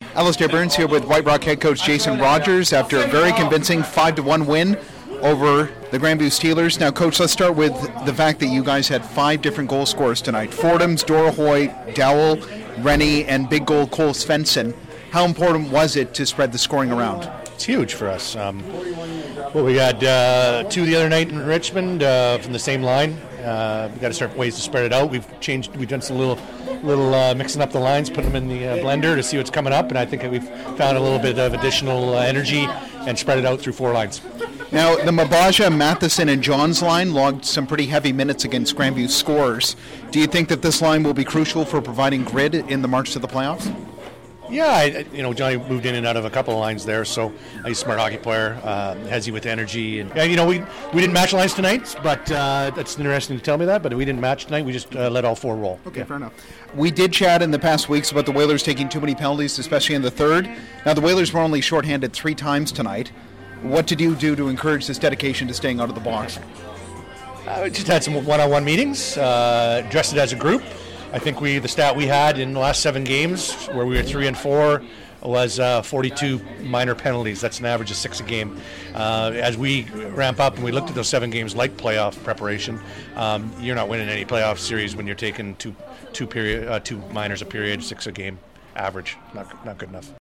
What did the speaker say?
Alistair Burns here with White Rock head coach Jason Rogers after a very convincing 5-1 win over the Grandview Steelers. Now, Coach, let's start with the fact that you guys had 5 different goal scorers tonight. Fordhams, Dorahoy, Dowell, Rennie, and big goal Cole Svensson. How important was it to spread the scoring around? It's huge for us. We had 2 the other night in Richmond from the same line. We've got to start ways to spread it out. We've done some little mixing up the lines, putting them in the blender to see what's coming up, and I think we've found a little bit of additional energy and spread it out through 4 lines. Now, the Mabaja, Matheson, and Johns line logged some pretty heavy minutes against Grandview scorers. Do you think that this line will be crucial for providing grit in the march to the playoffs? Yeah, Johnny moved in and out of a couple of lines there, so he's a smart hockey player, has he with energy. And we didn't match lines tonight, but that's interesting to tell me that, but we didn't match tonight. We just let all 4 roll. Okay, fair enough. We did chat in the past weeks about the Whalers taking too many penalties, especially in the third. Now, the Whalers were only shorthanded 3 times tonight. What did you do to encourage this dedication to staying out of the box? We just had some one-on-one meetings, addressed it as a group. I think the stat we had in the last 7 games, where we were 3-4, was 42 minor penalties. That's an average of 6 a game. As we ramp up and we looked at those 7 games like playoff preparation, you're not winning any playoff series when you're taking two minors a period, 6 a game average. Not good enough.